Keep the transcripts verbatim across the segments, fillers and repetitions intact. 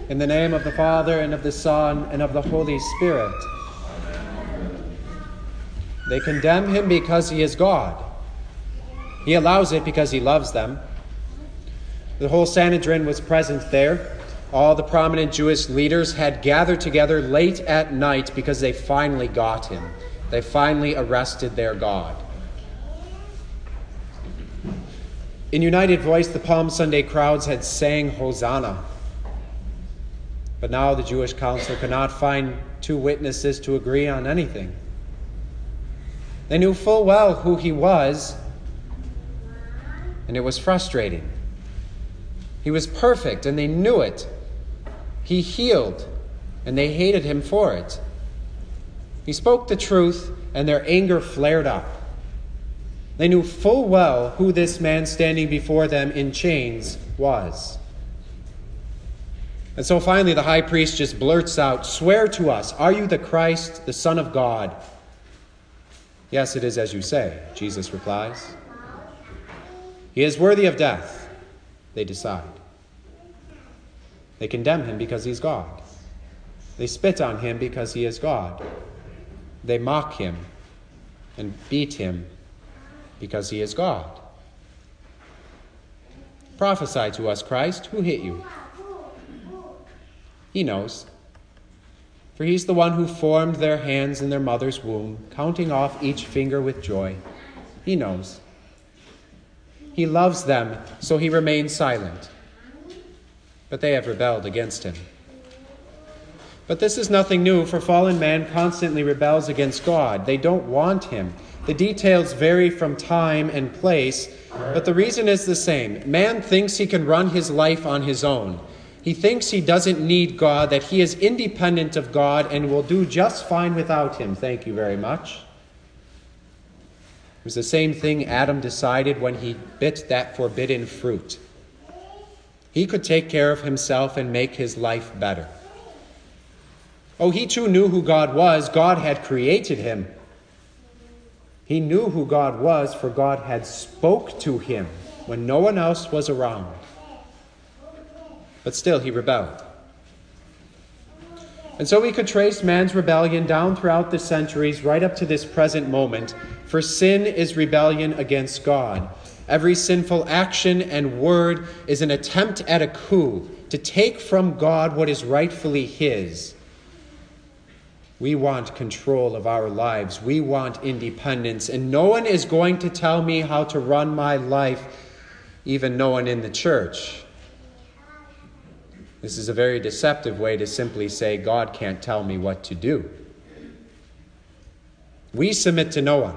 In the name of the Father, and of the Son, and of the Holy Spirit. They condemn him because he is God. He allows it because he loves them. The whole Sanhedrin was present there. All the prominent Jewish leaders had gathered together late at night because they finally got him. They finally arrested their God. In united voice, the Palm Sunday crowds had sang Hosanna. But now the Jewish council could not find two witnesses to agree on anything. They knew full well who he was, and it was frustrating. He was perfect, and they knew it. He healed, and they hated him for it. He spoke the truth, and their anger flared up. They knew full well who this man standing before them in chains was. And so finally the high priest just blurts out, "Swear to us, are you the Christ, the Son of God?" "Yes, it is as you say," Jesus replies. "He is worthy of death," they decide. They condemn him because he's God. They spit on him because he is God. They mock him and beat him because he is God. "Prophesy to us, Christ. Who hit you?" He knows, for he's the one who formed their hands in their mother's womb, counting off each finger with joy. He knows. He loves them, so he remains silent. But they have rebelled against him. But this is nothing new, for fallen man constantly rebels against God. They don't want him. The details vary from time and place, but the reason is the same. Man thinks he can run his life on his own. He thinks he doesn't need God, that he is independent of God and will do just fine without him. Thank you very much. It was the same thing Adam decided when he bit that forbidden fruit. He could take care of himself and make his life better. Oh, he too knew who God was. God had created him. He knew who God was, for God had spoke to him when no one else was around. But still he rebelled. And so we could trace man's rebellion down throughout the centuries right up to this present moment, for sin is rebellion against God. Every sinful action and word is an attempt at a coup, to take from God what is rightfully his. We want control of our lives. We want independence, and no one is going to tell me how to run my life, even no one in the church. This is a very deceptive way to simply say, God can't tell me what to do. We submit to no one.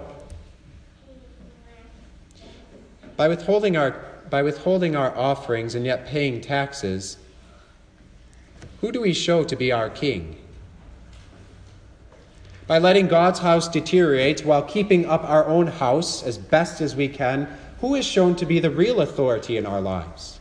By withholding our, by withholding our offerings and yet paying taxes, who do we show to be our king? By letting God's house deteriorate while keeping up our own house as best as we can, who is shown to be the real authority in our lives?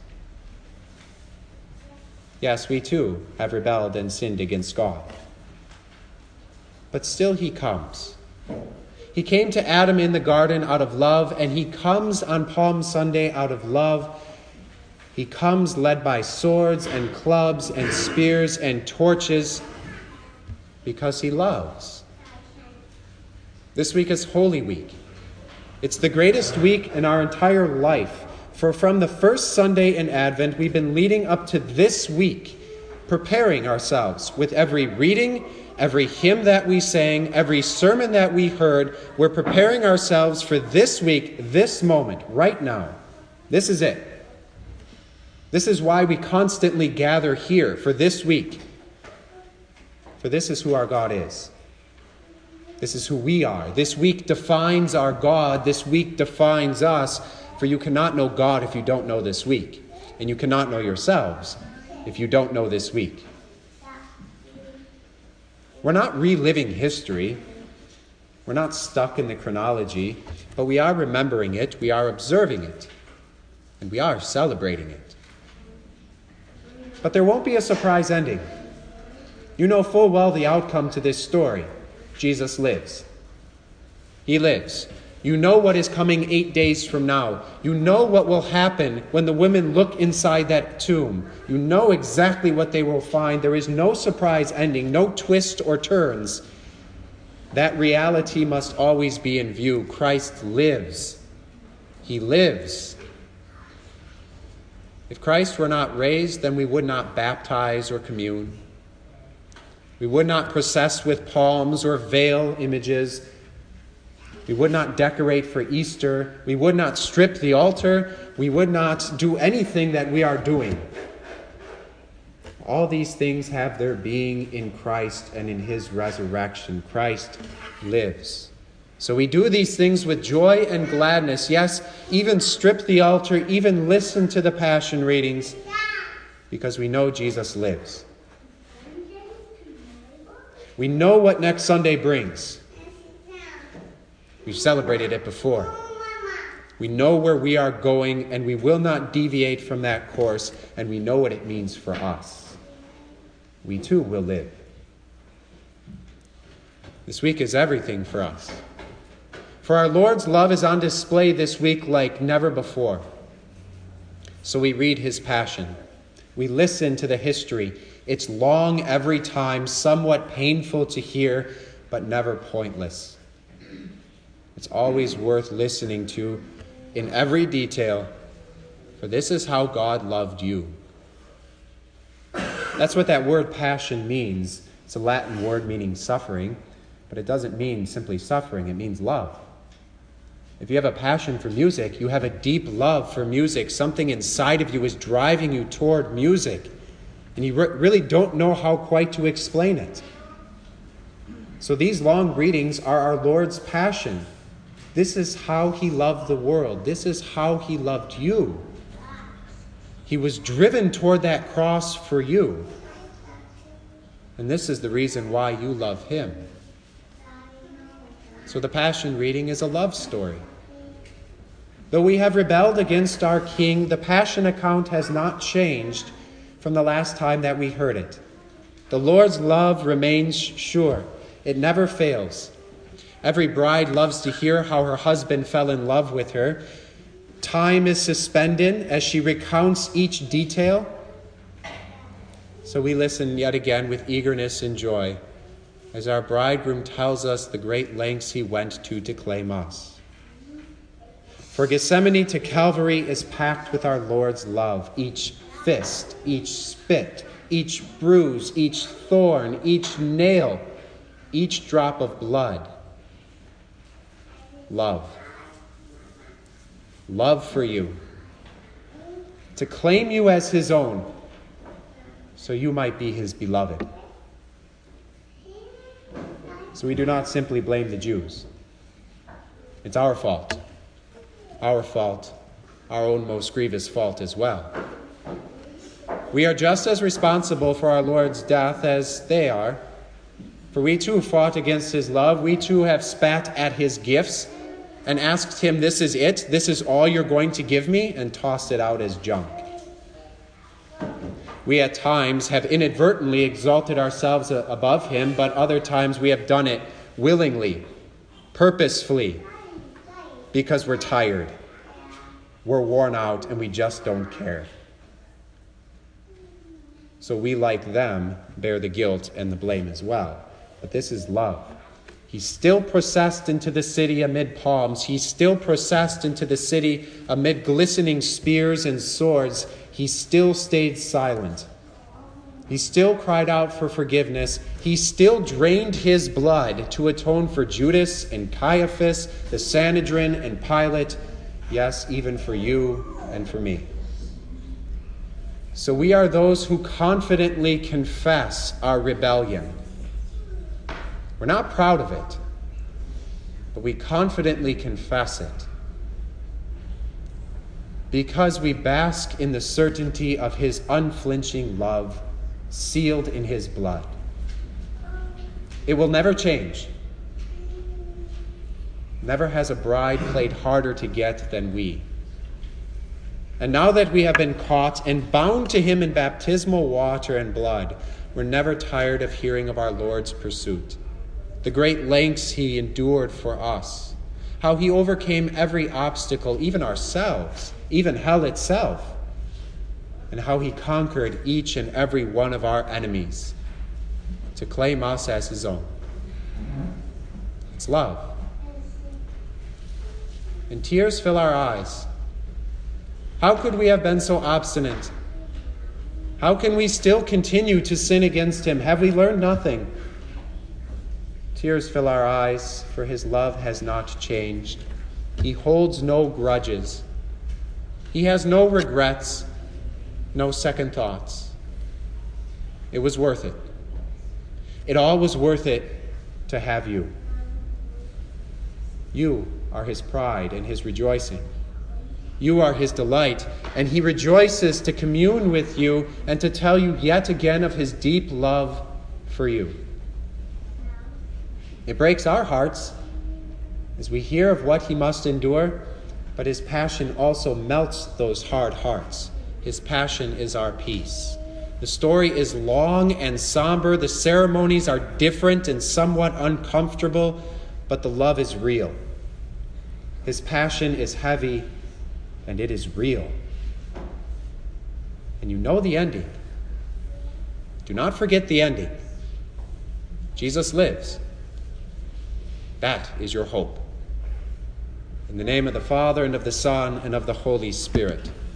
Yes, we too have rebelled and sinned against God. But still he comes. He came to Adam in the garden out of love, and he comes on Palm Sunday out of love. He comes led by swords and clubs and spears and torches because he loves. This week is Holy Week. It's the greatest week in our entire life. For from the first Sunday in Advent, we've been leading up to this week, preparing ourselves with every reading, every hymn that we sang, every sermon that we heard. We're preparing ourselves for this week, this moment, right now. This is it. This is why we constantly gather here for this week. For this is who our God is. This is who we are. This week defines our God. This week defines us. For you cannot know God if you don't know this week. And you cannot know yourselves if you don't know this week. We're not reliving history. We're not stuck in the chronology. But we are remembering it. We are observing it. And we are celebrating it. But there won't be a surprise ending. You know full well the outcome to this story. Jesus lives. He lives. You know what is coming eight days from now. You know what will happen when the women look inside that tomb. You know exactly what they will find. There is no surprise ending, no twist or turns. That reality must always be in view. Christ lives. He lives. If Christ were not raised, then we would not baptize or commune. We would not process with palms or veil images. We would not decorate for Easter. We would not strip the altar. We would not do anything that we are doing. All these things have their being in Christ and in his resurrection. Christ lives. So we do these things with joy and gladness. Yes, even strip the altar, even listen to the Passion readings, because we know Jesus lives. We know what next Sunday brings. We've celebrated it before. We know where we are going, and we will not deviate from that course, and we know what it means for us. We too will live. This week is everything for us. For our Lord's love is on display this week like never before. So we read his passion. We listen to the history. It's long every time, somewhat painful to hear, but never pointless. It's always worth listening to in every detail, for this is how God loved you. That's what that word passion means. It's a Latin word meaning suffering, but it doesn't mean simply suffering. It means love. If you have a passion for music, you have a deep love for music. Something inside of you is driving you toward music, and you re- really don't know how quite to explain it. So these long readings are our Lord's passion. This is how he loved the world. This is how he loved you. He was driven toward that cross for you. And this is the reason why you love him. So the Passion reading is a love story. Though we have rebelled against our King, the Passion account has not changed from the last time that we heard it. The Lord's love remains sure. It never fails. Every bride loves to hear how her husband fell in love with her. Time is suspended as she recounts each detail. So we listen yet again with eagerness and joy as our bridegroom tells us the great lengths he went to to claim us. For Gethsemane to Calvary is packed with our Lord's love. Each fist, each spit, each bruise, each thorn, each nail, each drop of blood. Love. Love for you. To claim you as his own, so you might be his beloved. So we do not simply blame the Jews. It's our fault. Our fault. Our own most grievous fault as well. We are just as responsible for our Lord's death as they are. For we too fought against his love. We too have spat at his gifts and asked him, this is it? This is all you're going to give me? And tossed it out as junk. We at times have inadvertently exalted ourselves above him, but other times we have done it willingly, purposefully, because we're tired, we're worn out, and we just don't care. So we, like them, bear the guilt and the blame as well. But this is love. He still processed into the city amid palms. He still processed into the city amid glistening spears and swords. He still stayed silent. He still cried out for forgiveness. He still drained his blood to atone for Judas and Caiaphas, the Sanhedrin and Pilate, yes, even for you and for me. So we are those who confidently confess our rebellion. We're not proud of it, but we confidently confess it because we bask in the certainty of his unflinching love, sealed in his blood. It will never change. Never has a bride played harder to get than we. And now that we have been caught and bound to him in baptismal water and blood, we're never tired of hearing of our Lord's pursuit, the great lengths he endured for us. how he overcame every obstacle, even ourselves, even hell itself, and how he conquered each and every one of our enemies to claim us as his own. It's love. And tears fill our eyes. How could we have been so obstinate? How can we still continue to sin against him? Have we learned nothing? Tears fill our eyes, for his love has not changed. He holds no grudges. He has no regrets, no second thoughts. It was worth it. It all was worth it to have you. You are his pride and his rejoicing. You are his delight, and he rejoices to commune with you and to tell you yet again of his deep love for you. It breaks our hearts as we hear of what he must endure, but his passion also melts those hard hearts. His passion is our peace. The story is long and somber. The ceremonies are different and somewhat uncomfortable, but the love is real. His passion is heavy, and it is real. And you know the ending. Do not forget the ending. Jesus lives. That is your hope. In the name of the Father, and of the Son, and of the Holy Spirit.